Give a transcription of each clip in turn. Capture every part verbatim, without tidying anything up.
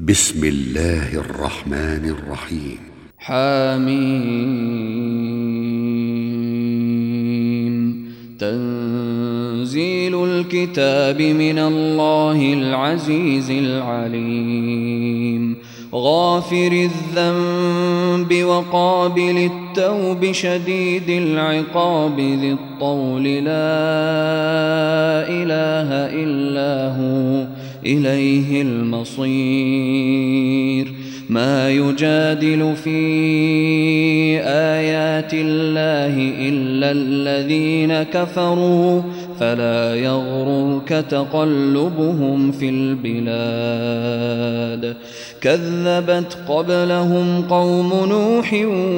بسم الله الرحمن الرحيم. حميم. تنزيل الكتاب من الله العزيز العليم. غافر الذنب وقابل التوب شديد العقاب ذي الطول لا إله إلا هو إليه المصير. ما يجادل في آيات الله إلا الذين كفروا فلا يغررك تقلبهم في البلاد. كذبت قبلهم قوم نوح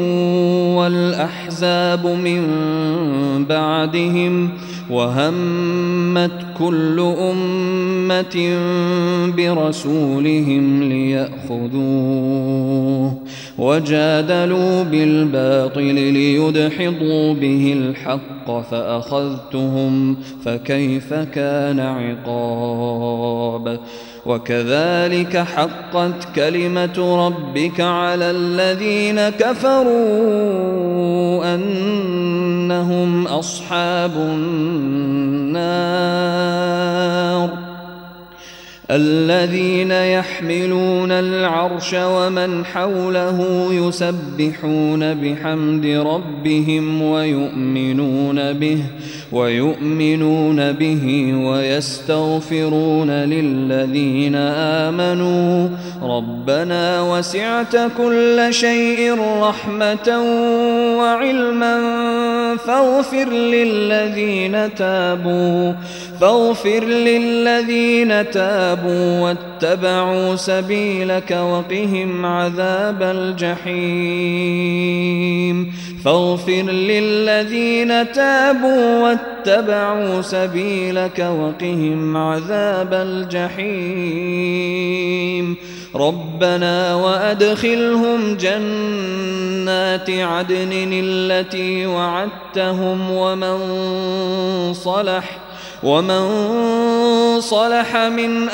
والأحزاب من بعدهم وهمت كل أمة برسولهم ليأخذوه وجادلوا بالباطل ليدحضوا به الحق فأخذتهم فكيف كان عقاب. وكذلك حقت كلمة ربك على الذين كفروا أنهم أصحاب النار. الذين يحملون العرش ومن حوله يسبحون بحمد ربهم ويؤمنون به ويؤمنون به ويستغفرون للذين آمنوا ربنا وسعت كل شيء رحمة وعلما فاغفر للذين تابوا فاغفر للذين تابوا واتبعوا سبيلك وقهم عذاب الجحيم. فاغفر للذين تابوا واتبعوا سبيلك وقهم عذاب الجحيم. ربنا وأدخلهم جنات عدن التي وعدتهم ومن صلح ومن صلح من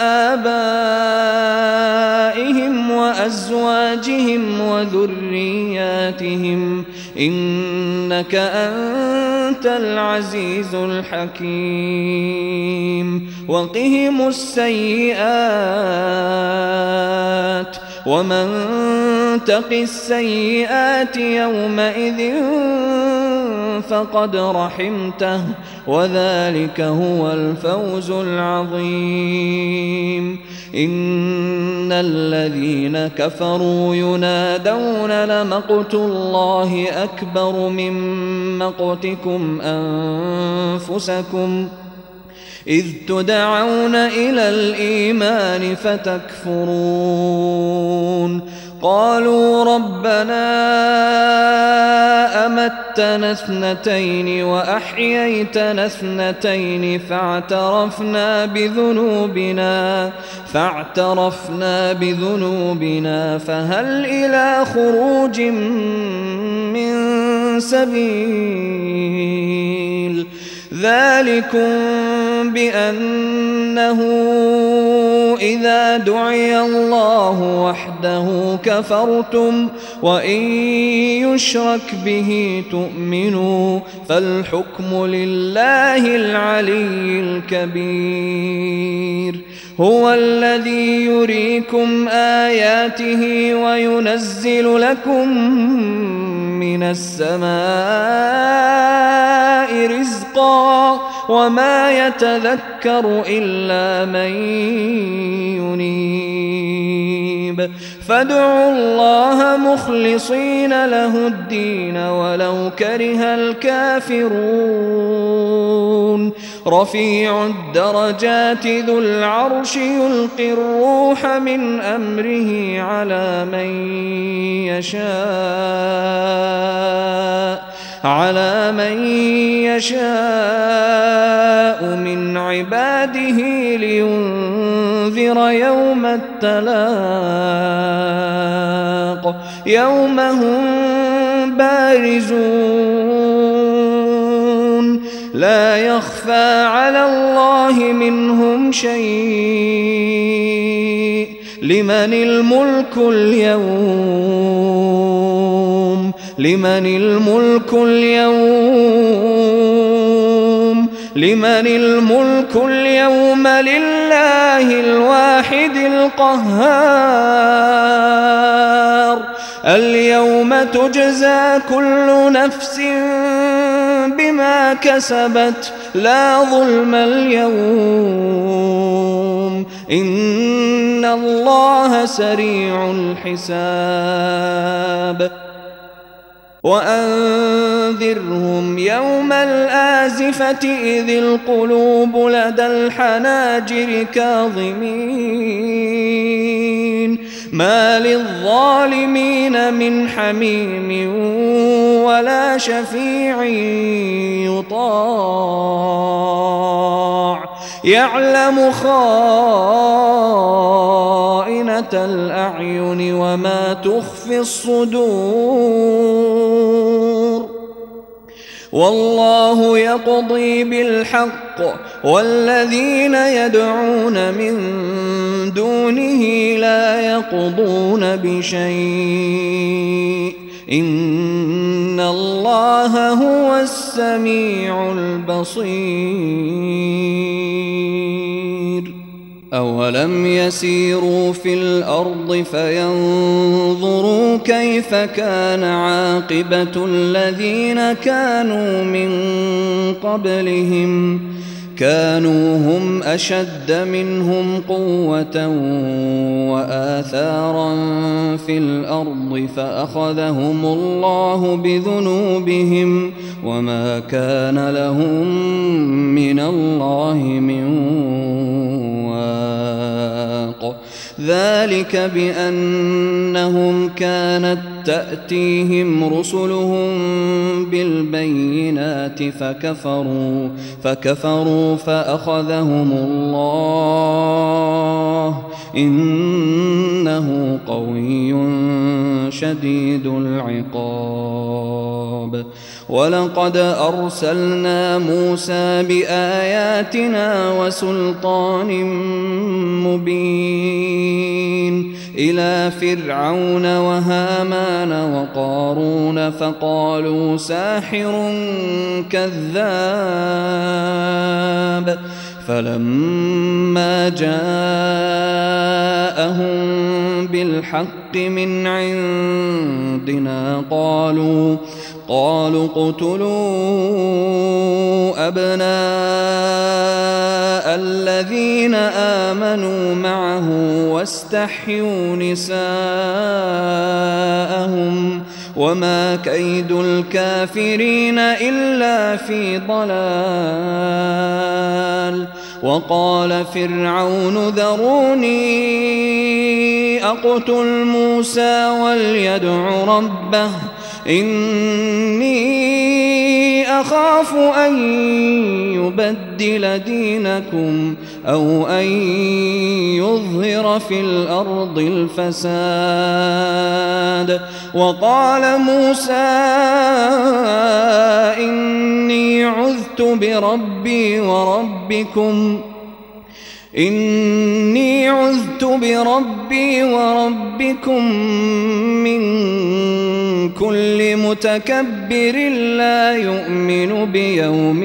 آبائهم وأزواجهم وذرياتهم إنك أنت العزيز الحكيم. وقهم السيئات ومن تق السيئات يومئذ فقد رحمته وذلك هو الفوز العظيم. إن الذين كفروا ينادون لمقت الله أكبر من مقتكم أنفسكم إذ تدعون إلى الإيمان فتكفرون. قالوا ربنا أمتنا اثنتين وأحييتنا اثنتين فاعترفنا بذنوبنا فاعترفنا بذنوبنا فهل إلى خروج من سبيل. ذلكم بأنه إذا دعي الله وحده كفرتم وإن يشرك به تؤمنوا فالحكم لله العلي الكبير. هو الذي يريكم آياته وينزل لكم من السماء رزقا وما يتذكر إلا من ينيب. فادعوا الله مخلصين له الدين ولو كره الكافرون. رفيع الدرجات ذو العرش يلقي الروح من أمره على من يشاء على من يشاء من عباده لينذر يوم التلاق يوم هم بارزون لا يخفى على الله منهم شيء لمن الملك اليوم لمن الملك اليوم لمن الملك اليوم لله الواحد القهار اليوم تجزى كل نفس بما كسبت لا ظلم اليوم إن الله سريع الحساب وأنذرهم يوم الآزفة إذ القلوب لدى الحناجر كاظمين ما للظالمين من حميم ولا شفيع يطاع يعلم خائنة الأعين وما تخفي الصدور والله يقضي بالحق والذين يدعون من دونه لا يقضون بشيء إن الله هو السميع البصير أولم يسيروا في الأرض فينظروا كيف كان عاقبة الذين كانوا من قبلهم كانوا هم أشد منهم قوة وآثارا في الأرض فأخذهم الله بذنوبهم وما كان لهم من الله من واق ذلك بأنهم كانت تأتيهم رسلهم بالبينات فكفروا فكفروا فأخذهم الله إنه قوي شديد العقاب ولقد أرسلنا موسى بآياتنا وسلطان مبين إلى فرعون وهامان وقارون فقالوا ساحر كذاب فلما جاءهم بالحق من عندنا قالوا قالوا اقتلوا أبناء الذين آمنوا معه واستحيوا نساءهم وما كيد الكافرين إلا في ضلال وقال فرعون ذروني أقتل موسى وليدع ربه إني أخاف أن يبدل دينكم أو أن يظهر في الأرض الفساد وقال موسى إني عذت بربي وربكم إني عذت بربي وربكم من كل متكبر لا يؤمن بيوم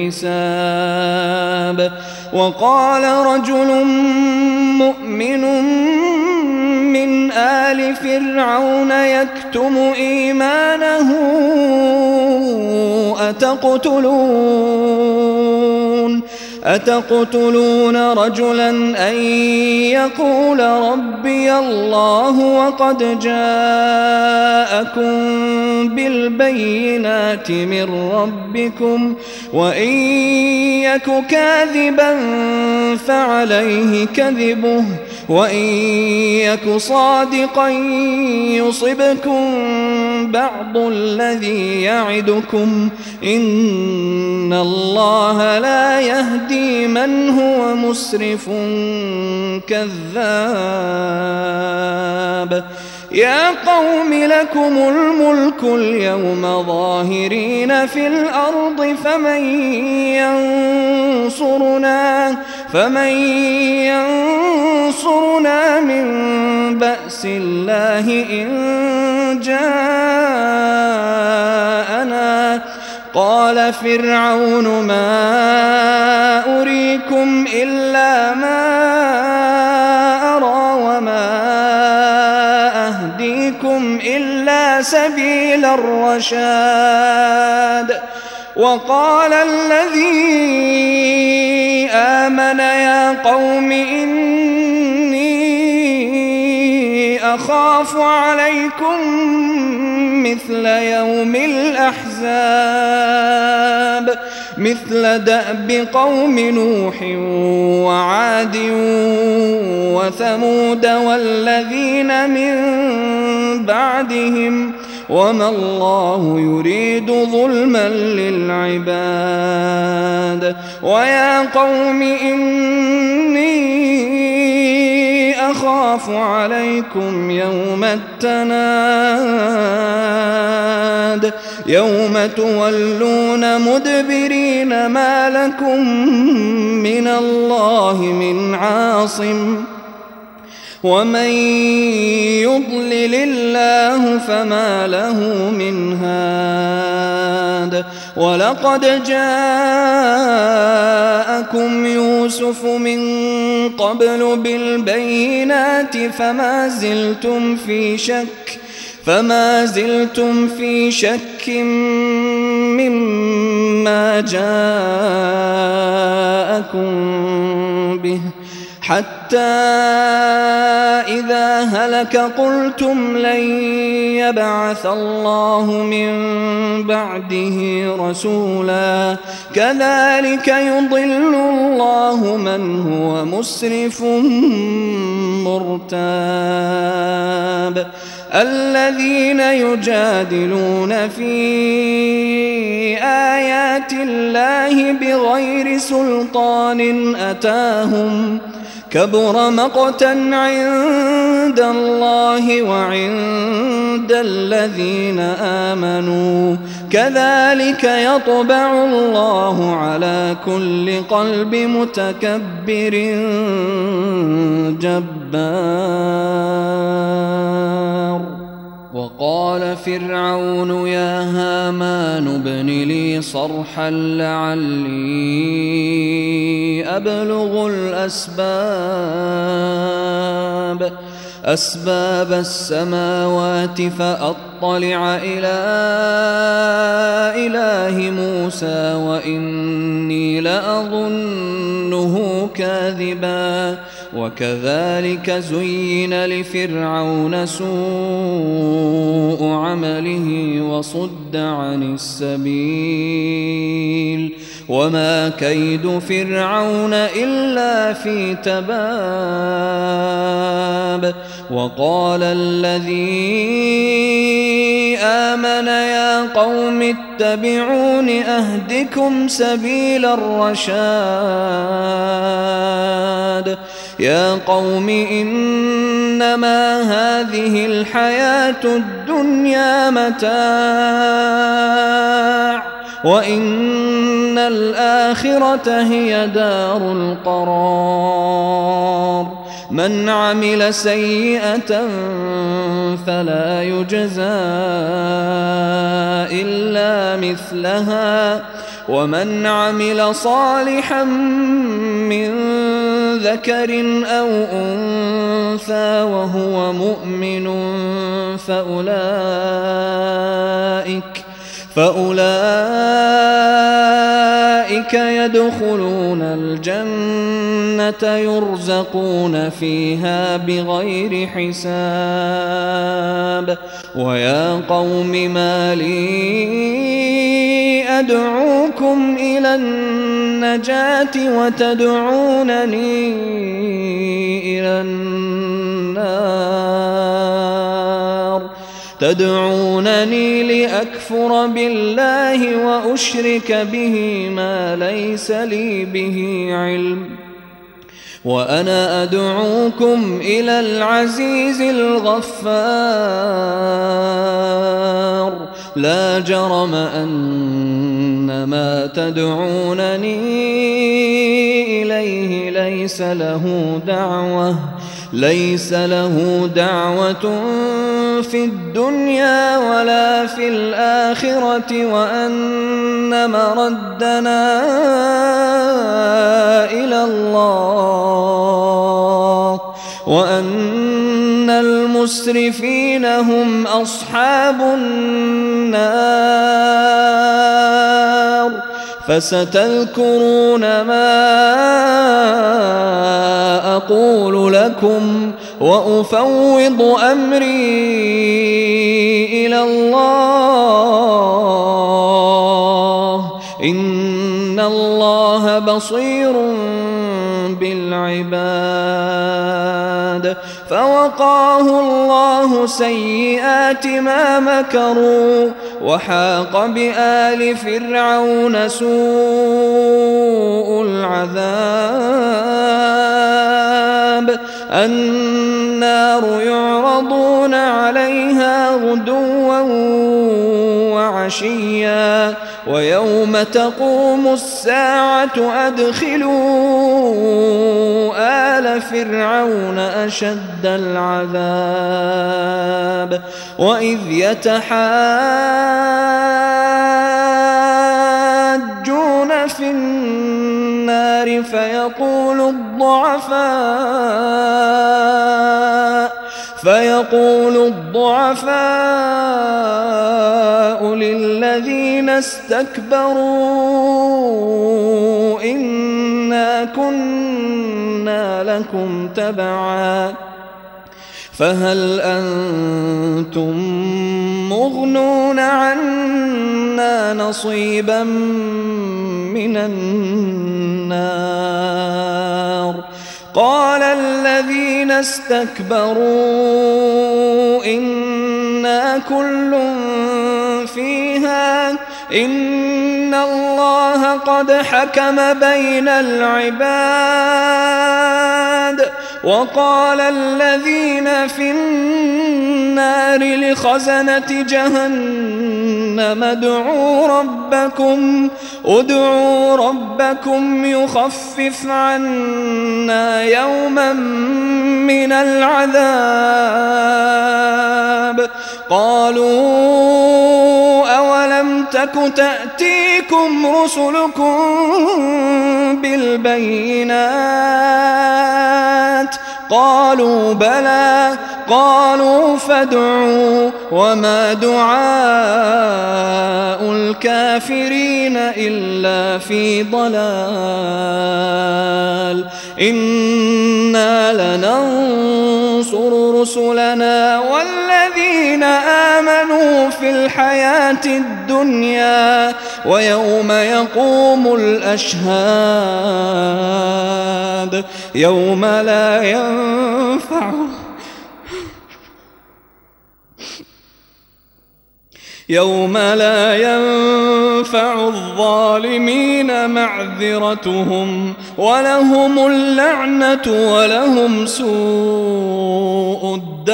الحساب وقال رجل مؤمن من آل فرعون يكتم إيمانه أتقتلون أتقتلون رجلا أن يقول ربي الله وقد جاءكم بالبينات من ربكم وإن يك كاذبا فعليه كذبه وإن يك صادقا يصبكم بعض الذي يعدكم إن الله لا يهدي من هو مسرف كذاب يا قوم لكم الملك اليوم ظاهرين في الأرض فمن ينصرنا فمن ينصرنا من بأس الله إن جاءنا قال فرعون ما أريكم إلا ما أرى وما أهديكم إلا سبيل الرشاد. وقال الذي آمن يا قوم إني أخاف عليكم مثل يوم الأحزاب مثل دأب قوم نوح وعاد وثمود والذين من بعدهم وما الله يريد ظلما للعباد. ويا قوم إني أخاف عليكم يوم التناد يوم تولون مدبرين ما لكم من الله من عاصم ومن يضلل الله فما له من هاد. ولقد جاءكم يوسف من قبل بالبينات فما زلتم في شك فما زلتم في شك مما جاءكم به حتى إذا هلك قلتم لن يبعث الله من بعده رسولا كذلك يضل الله من هو مسرف مرتاب. الذين يجادلون في آيات الله بغير سلطان أتاهم كبر مقتا عند الله وعند الذين آمنوا كذلك يطبع الله على كل قلب متكبر جبار. وقال فرعون يا هامان ابن لي صرحا لعلي أبلغ الأسباب أسباب السماوات فأطلع إلى إله موسى وإني لأظنه كاذبا. وكذلك زين لفرعون سوء عمله وصد عن السبيل وما كيد فرعون إلا في تباب. وقال الذي آمن يا قوم اتبعون أهدكم سبيل الرشاد. يا قوم إنما هذه الحياة الدنيا متاع وإن الآخرة هي دار القرار. من عمل سيئة فلا يجزى إلا مثلها ومن عمل صالحا من ذكر أو أنثى وهو مؤمن فأولئك فأولئك يدخلون الجنة يرزقون فيها بغير حساب. ويا قوم ما لي أدعوكم إلى النجاة وتدعونني إلى النار تدعونني لأكفر بالله وأشرك به ما ليس لي به علم وأنا أدعوكم إلى العزيز الغفار. لا جرم أن ما تدعونني إليه ليس له دعوة ليس له دعوة في الدنيا ولا في الآخرة وأن مردنا إلى الله وأن المسرفين هم أصحاب النار فستذكرون ما أقول لكم وأفوض أمري إلى الله إن الله بصير بالعباد فوقاه الله سيئات ما مكروا وحاق بآل فرعون سوء العذاب النار يعرضون عليها غدوا وعشيا ويوم تقوم الساعة أدخلوا آل فرعون أشد العذاب وإذ يتحاجون في النار فيقول الضعفاء فيقول الضعفاء للذين استكبروا إنا كنا لكم تبعا فهل أنتم مغنون عنا نصيبا من النار قال الذين استكبروا إنا كل فيها إن الله قد حكم بين العباد وقال الذين في النار لخزنة جهنم ادعوا ربكم ادعوا ربكم يخفف عنا يوما من العذاب قالوا أولم تك تأتيكم رسلكم بالبينات قالوا بلى قالوا فادعوا وما دعاء الكافرين إلا في ضلال إنا لننصر رسلنا والذين آمنوا في الحياة الدنيا ويوم يقوم الأشهاد يوم لا ينفع يوم لا ينفع الظالمين معذرتهم ولهم اللعنة ولهم سوء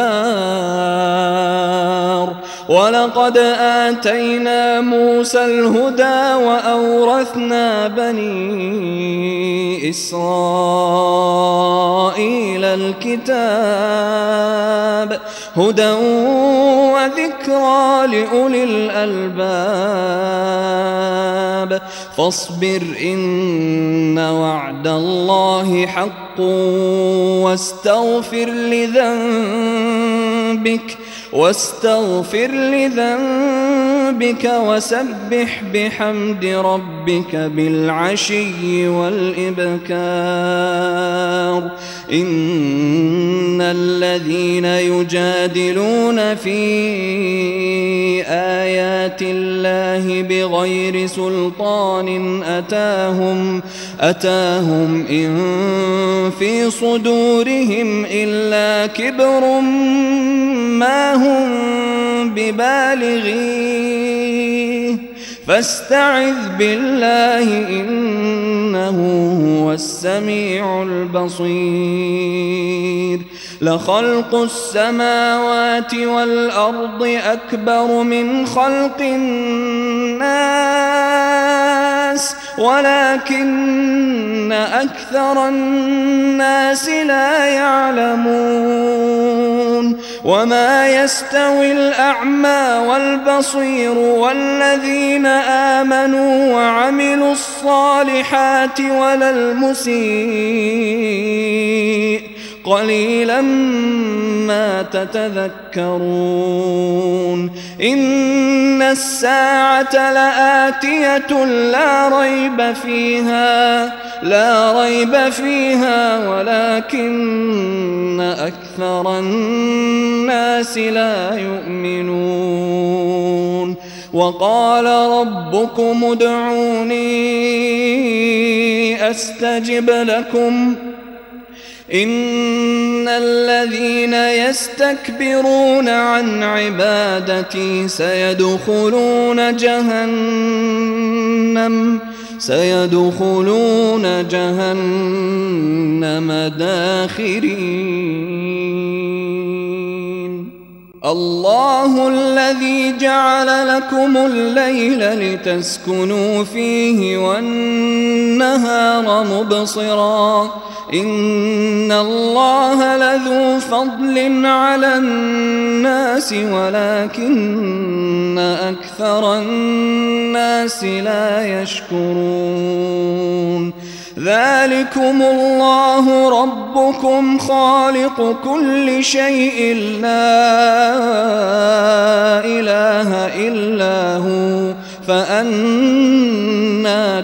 الدار ولقد آتينا موسى الهدى وأورثنا بني إسرائيل الكتاب هدى وذكرى لأولي الألباب فاصبر إن وعد الله حق واستغفر لذنبك واستغفر لذنبك وسبح بحمد ربك بالعشي والإبكار إن الذين يجادلون في آيات الله بغير سلطان أتاهم أتاهم إن في صدورهم إلا كبر ما هم ببالغيه فاستعذ بالله إنه هو السميع البصير لخلق السماوات والأرض أكبر من خلق الناس الناس ولكن أكثر الناس لا يعلمون وما يستوي الأعمى والبصير والذين آمنوا وعملوا الصالحات ولا المسيء قليلا ما تتذكرون إن الساعة لآتية لا ريب فيها لا ريب فيها ولكن أكثر الناس لا يؤمنون وقال ربكم ادعوني أستجب لكم إن الذين يستكبرون عن عبادتي سيدخلون جهنم سيدخلون جهنم داخرين الله الذي جعل لكم الليل لتسكنوا فيه والنهار مبصرا إن الله لذو فضل على الناس ولكن أكثر الناس لا يشكرون ذلكم الله ربكم خالق كل شيء لا إله إلا هو فأنى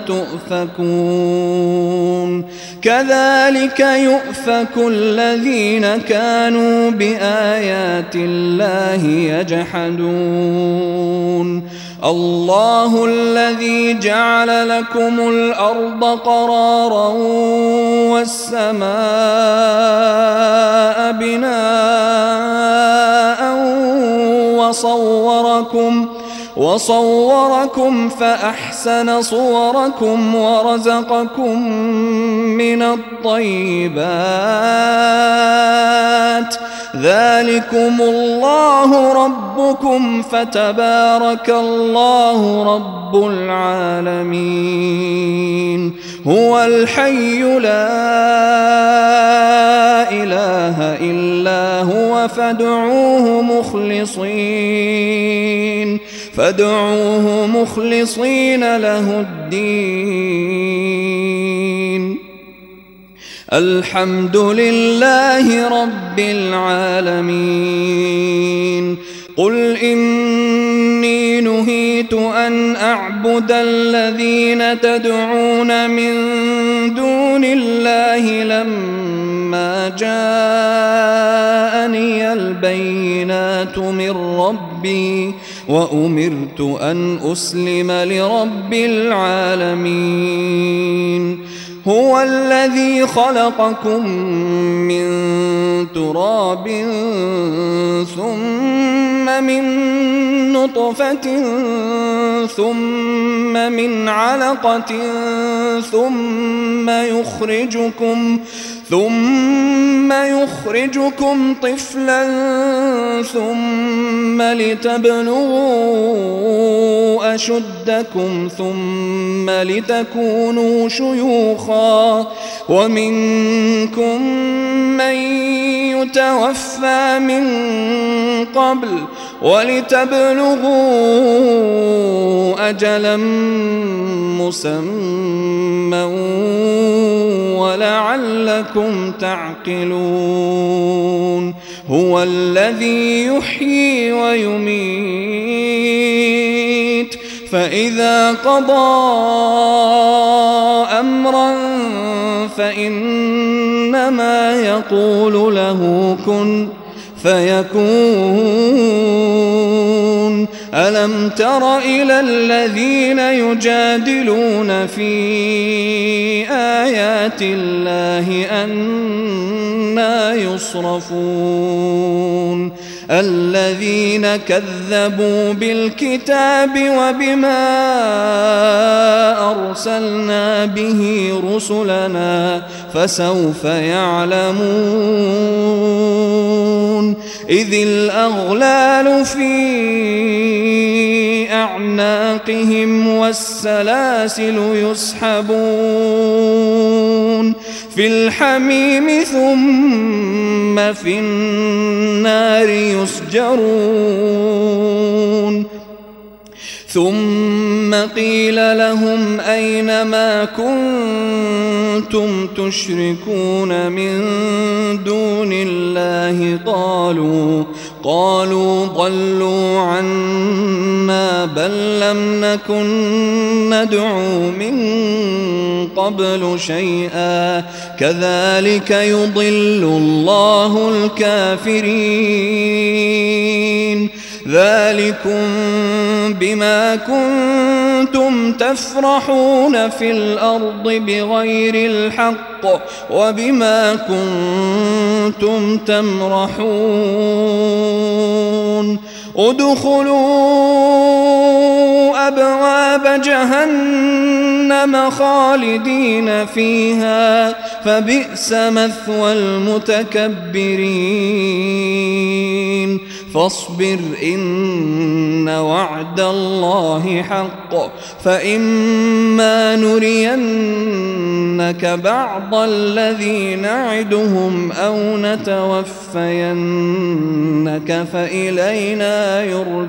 تؤفكون كذلك يؤفك الذين كانوا بآيات الله يجحدون الله الذي جعل لكم الأرض قرارا والسماء بناء وصوركم وصوركم فأحسن صوركم ورزقكم من الطيبات ذلكم الله ربكم فتبارك الله رب العالمين هو الحي لا إله إلا هو فادعوه مخلصين فادعوه مخلصين له الدين الحمد لله رب العالمين قل إني نهيت أن أعبد الذين تدعون من دون الله لما جاءني البينات من ربي وأمرت أن أسلم لرب العالمين هو الذي خلقكم من تراب ثم من نطفة ثم من علقة ثم يخرجكم ثم يخرجكم طفلا ثم لتبلغوا أشدكم ثم لتكونوا شيوخا ومنكم من يتوفى من قبل ولتبلغوا أجلا مسمى ولعلكم تعقلون هو الذي يحيي ويميت فإذا قضى أمرا فإنما يقول له كن فيكون ألم تر إلى الذين يجادلون في آيات الله أنى يصرفون الذين كذبوا بالكتاب وبما أرسلنا به رسلنا فسوف يعلمون إذ الأغلال في أعناقهم والسلاسل يسحبون في الحميم ثم في النار يسجرون ثم قيل لهم أين ما كنتم تشركون من دون الله قالوا قالوا ضلوا عنا بل لم نكن ندعو من قبل شيئا كذلك يضل الله الكافرين ذلكم بما كنتم تفرحون في الأرض بغير الحق وبما كنتم تمرحون ادخلوا أبواب جهنم خالدين فيها فبئس مثوى المتكبرين فاصبر إن وعد الله حق فإما نرينك بعض الذي نعدهم أو نتوفينك فإلينا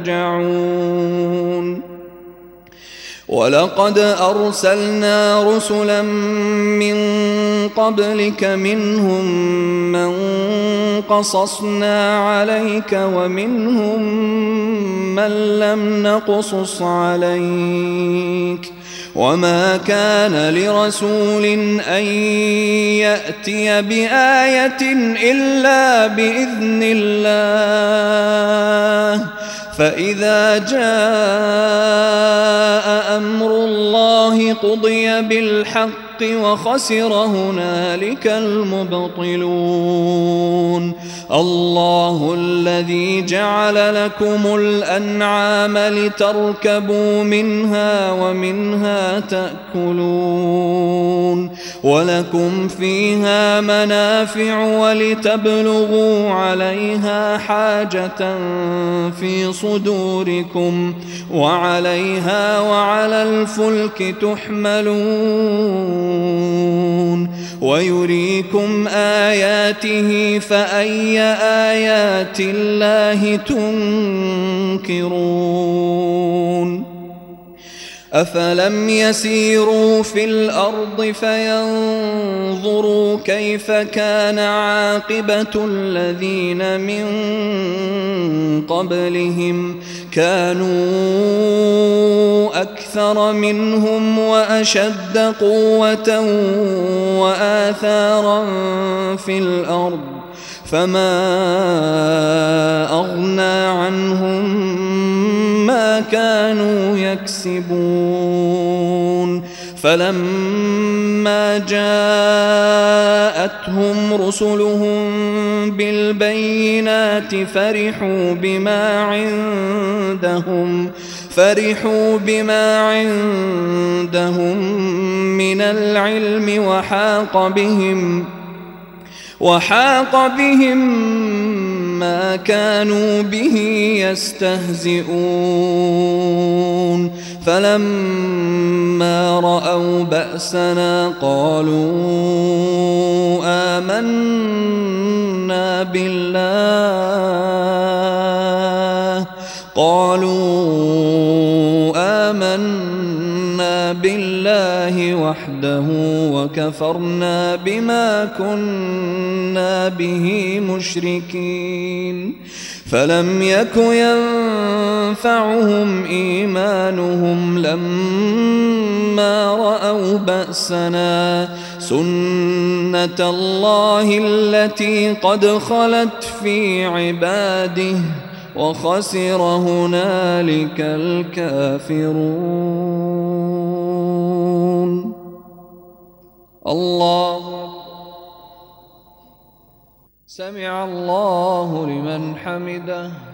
يرجعون ولقد أرسلنا رسلا من قبلك منهم من قصصنا عليك ومنهم من لم نقصص عليك وما كان لرسول أن يأتي بآية إلا بإذن الله فإذا جاء أمر الله قضي بالحق وخسر هنالك المبطلون الله الذي جعل لكم الأنعام لتركبوا منها ومنها تأكلون ولكم فيها منافع ولتبلغوا عليها حاجة في صدوركم وعليها وعلى الفلك تحملون ويريكم آياته فأي آيات الله تنكرون أفلم يسيروا في الأرض فينظروا كيف كان عاقبة الذين من قبلهم كانوا أكثر منهم وأشد قوة وآثارا في الأرض فما أغنى عنهم ما كانوا يكسبون فلما جاءتهم رسلهم بالبينات فرحوا بما عندهم فرحوا بما عندهم من العلم وحاق بهم وحاق بهم ما كانوا به يستهزئون فلما رأوا بأسنا قالوا آمنا بالله قالوا آمنا بالله وحده وكفرنا بما كنا به مشركين فلم يك ينفعهم إيمانهم لما رأوا بأسنا سنة الله التي قد خلت في عباده وخسر هنالك الكافرون الله سمع الله لمن حمده